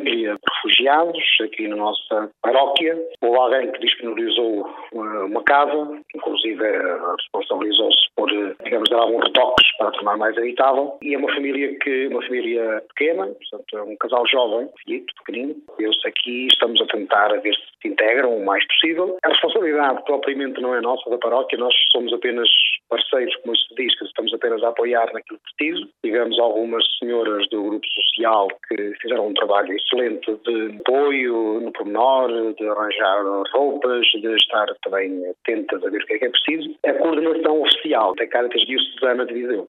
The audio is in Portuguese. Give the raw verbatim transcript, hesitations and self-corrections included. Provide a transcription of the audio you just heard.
família de refugiados aqui na nossa paróquia. Houve alguém que disponibilizou uma, uma casa, inclusive responsabilizou-se por, digamos, dar alguns retoques para tornar mais habitável. E é uma família que, uma família pequena, portanto, é um casal jovem, filhito, pequenino. Eu-se aqui estamos a tentar a ver se se integram o mais possível. A responsabilidade propriamente não é nossa da paróquia, nós somos apenas parceiros, como se diz, que estamos apenas a apoiar naquilo que preciso. Tivemos algumas senhoras do grupo social que fizeram um trabalho excelente de apoio no pormenor, de arranjar roupas, de estar também atentas a ver o que é que é preciso. A coordenação oficial da Cáritas Diocesana de Viseu